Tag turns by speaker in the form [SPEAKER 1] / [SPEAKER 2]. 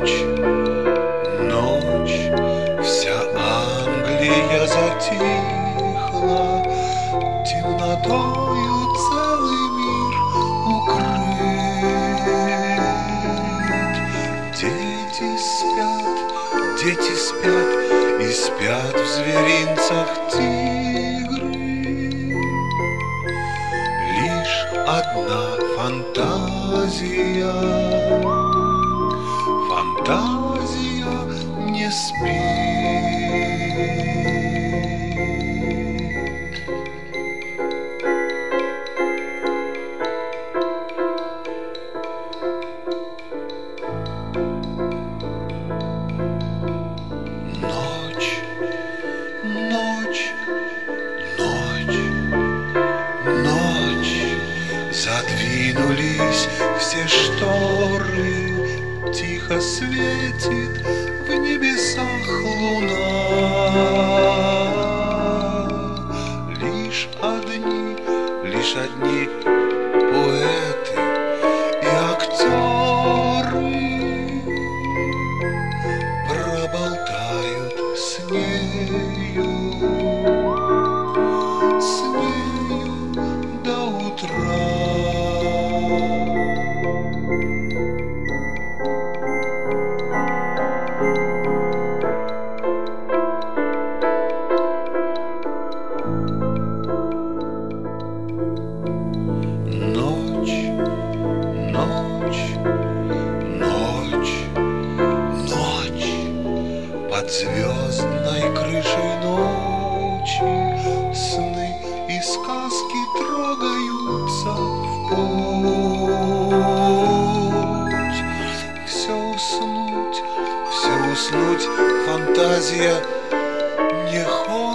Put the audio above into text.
[SPEAKER 1] Ночь, ночь, вся Англия затихла, темнотою целый мир укрыт. Дети спят, и спят в зверинцах тигры. Лишь одна фантазия не спит. Ночь, ночь, ночь, ночь, задвинулись все шторы, тихо светит в небесах луна. Лишь одни поэты и актеры проболтают с нею до утра. Ночь, ночь, ночь, ночь, под звездной крышей ночи сны и сказки трогаются в путь. Все уснуть, фантазия не хочет.